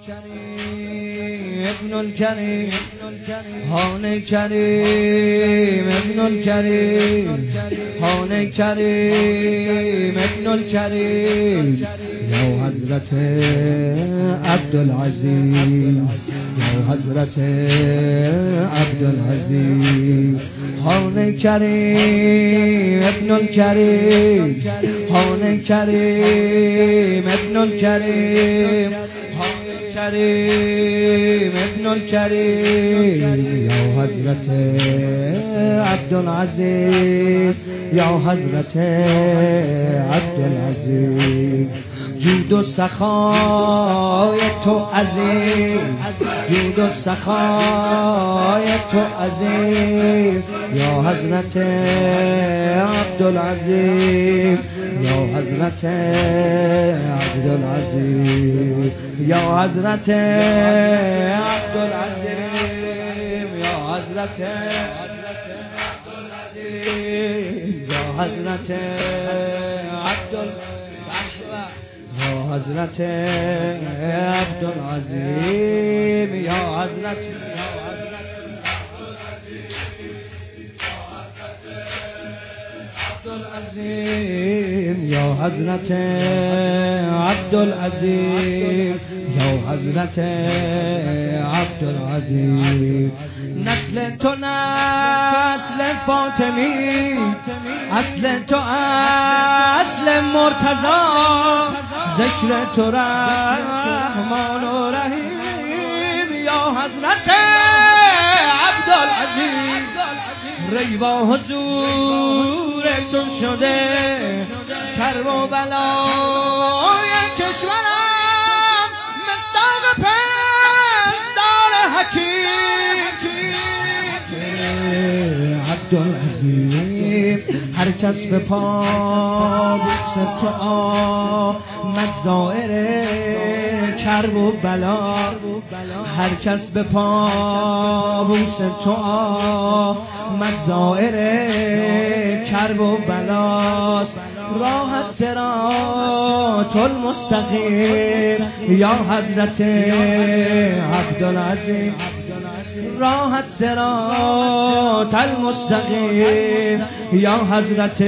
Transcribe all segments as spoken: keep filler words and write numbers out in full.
ابن الكريم هان کریم ابن الكريم هان کریم ابن الكريم یا حضرت عبدالعزیز یا حضرت عبدالعزیز هان کریم ابن الكريم هان کریم ابن الكريم هان کریم ابن الكريم یا حضرت عبدالعزیز یا حضرت عبدالعزیز جود و سخای تو عزیز جود و سخای تو عزیز یا حضرت عبدالعزیز یا حضرت عبدالعزیز یا حضرت عبدالعزیز یا حضرت عبدالعزیز یا حضرت عبدالعزیز یا حضرت عبدالعزیز یا حضرت عبدالعزیز یا حضرت عبدالعزیز یا حضرت عبدالعزیز نسل تو نسل فاطمی اصل تو اصل مرتضی ذکر تو رحمان و رحیم یا حضرت عبدالعزیز ریوا حضورتون شده کرب و بلای کشورم مصداق پندار حکیم عبدالعزیز هر کس به پا بوسه تو آمد زائر کرب و بلا هر کس به پا بوسه تو آمد زائر کرب و بلاست راحت صراط المستقیم یا حضرت عبدالعزیز راحت صراط المستقیم یا حضرت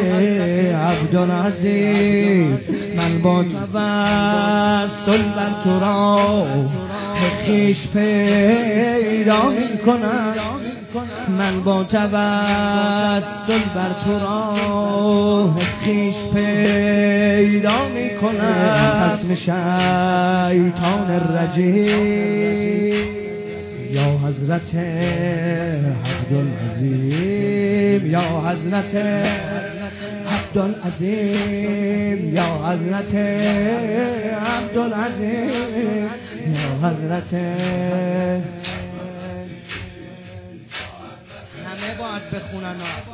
عبدالعزیز من با توسل بر تو را خویش پیدا می کنم من با توسل بر تو را خویش پیدا می کنم اسم شیطان الرجیم یا حضرت عبدالعزیز یا حضرت عبدالعزیز یا حضرت عبدالعزیز یا حضرت همه باید بخونن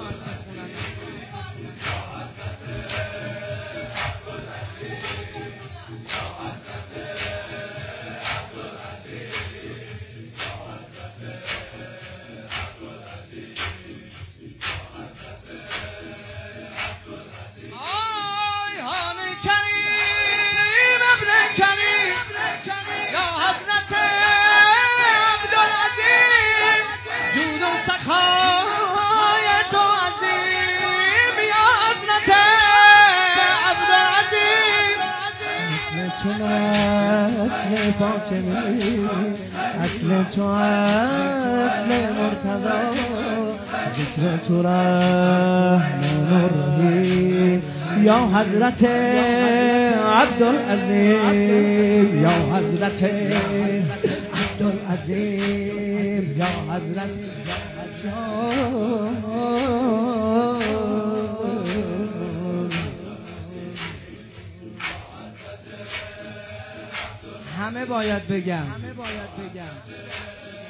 اصل فاطمی اصل تو اصل مرتضی ذکر تو رحمان و رحیم یا حضرت عبدالعزیز یا حضرت عبدالعزیز یا حضرت همه باید بگم همه باید بگم